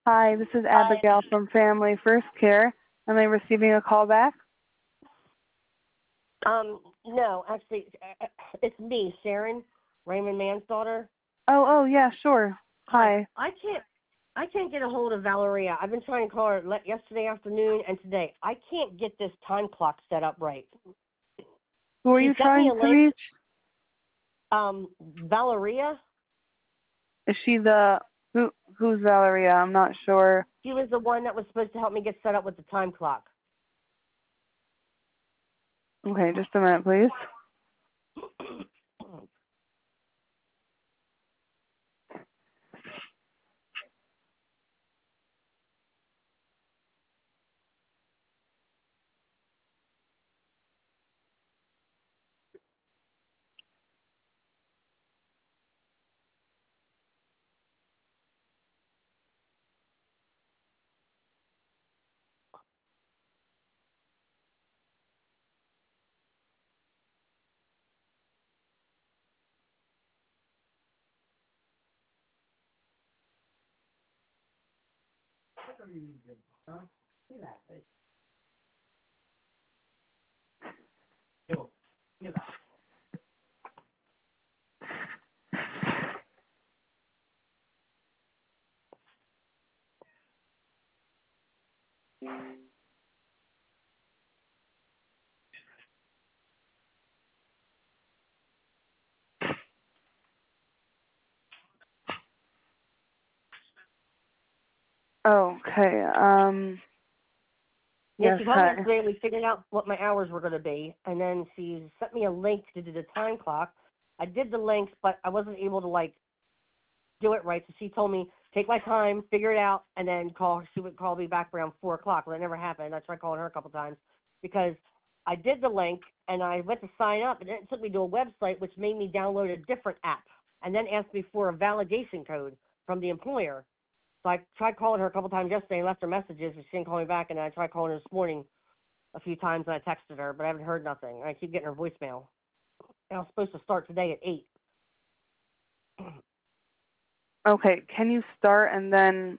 Hi, this is Hi. Abigail from Family First Care. Am I receiving a call back? No, actually, it's me, Sharon, Raymond Mann's daughter. Oh, yeah, sure. Hi. Hi. I can't get a hold of Valeria. I've been trying to call her yesterday afternoon and today. I can't get this time clock set up right. Who are She you sent me trying a to link. reach? Valeria. Is she who's Valeria? I'm not sure. She was the one that was supposed to help me get set up with the time clock. Okay, just a minute, please. Okay, Yeah, yes, she called me hi. yesterday and we figured out what my hours were going to be. And then she sent me a link to do the time clock. I did the links, but I wasn't able to, do it right. So she told me, take my time, figure it out, and then call. She would call me back around 4 o'clock. Well, that never happened. I tried calling her a couple times because I did the link and I went to sign up, and then it took me to a website which made me download a different app and then asked me for a validation code from the employer. So I tried calling her a couple times yesterday and left her messages, but she didn't call me back. And then I tried calling her this morning a few times, and I texted her, but I haven't heard nothing. And I keep getting her voicemail. And I was supposed to start today at 8. Okay, can you start and then...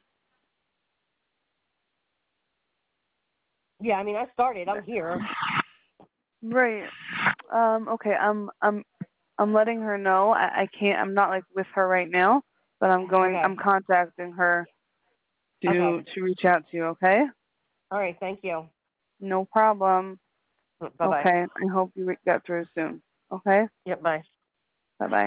Yeah, I mean, I started. I'm here. Right. Okay, I'm letting her know. I can't, I'm not, with her right now, but Okay. I'm contacting her Okay. to reach out to you, okay? All right. Thank you. No problem. Bye-bye. Okay, I hope you get through soon. Okay? Yep, bye. Bye-bye.